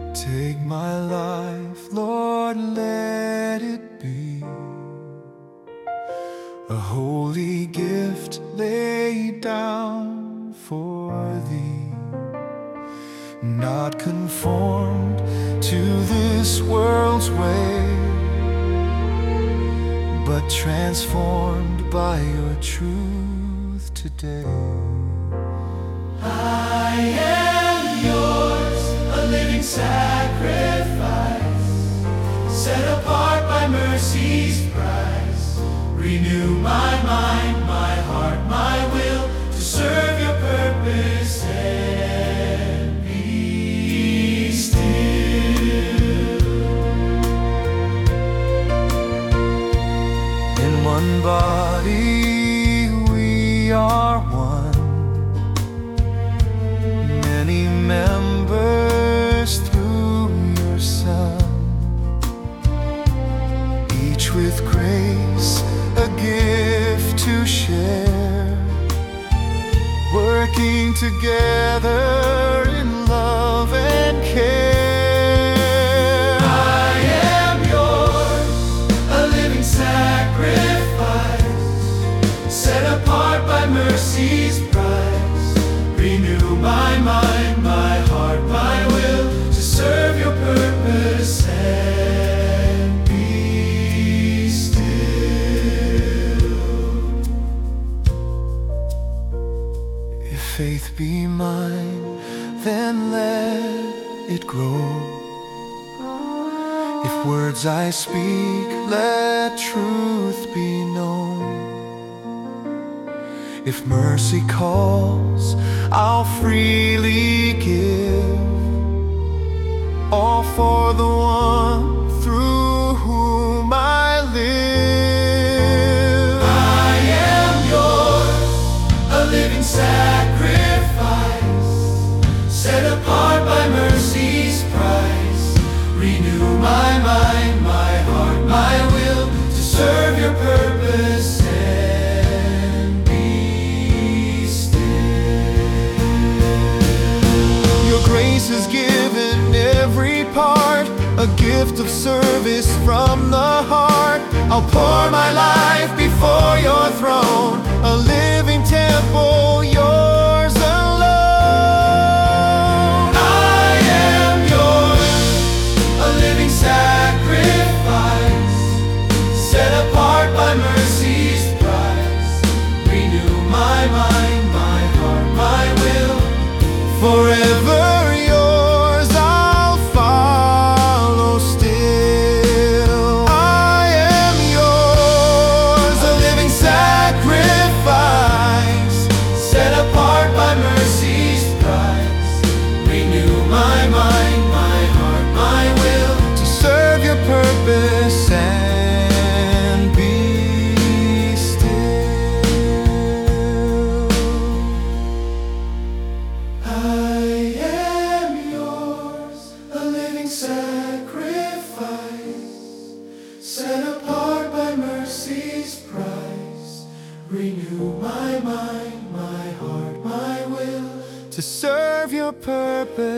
Take my life, Lord, let it be a holy gift laid down for Thee, not conformed to this world's way, but transformed by Your truth today. I am Yours, a living sacrifice, set apart by mercy's price. Renew my mind, my heart, my will, to serve Your purpose and be still. In one body we are one, many members through Your Son, each with grace, a gift to share, working together in love and care. I am Yours, a living sacrifice, set apart by mercy's price. Renew my mind, my heart, my will, to serve Your purpose and be still. If faith be mine, then let it grow. If words I speak, let truth be known. If mercy calls, I'll freely give, all for the one through whom I live. I am Yours, a living sacrifice, set apart by mercy's price. Renew my mind, my heart, my will, to serve Your purpose and be still. Your grace is given every part, a gift of service from the heart. I'll pour my life before Your throne, a living temple, Yours alone. I am Yours, a living sacrifice, set apart by mercy's price. Renew my mind, my heart, my will, Forever Yours, I'll follow still. I am Yours, a living sacrifice, set apart by mercy's price. Renew my mind, my heart, my will, to serve Your purpose and be still. I am Yours, a living sacrifice, set apart by mercy's price. Renew my mind, my heart, my will, To serve Your purpose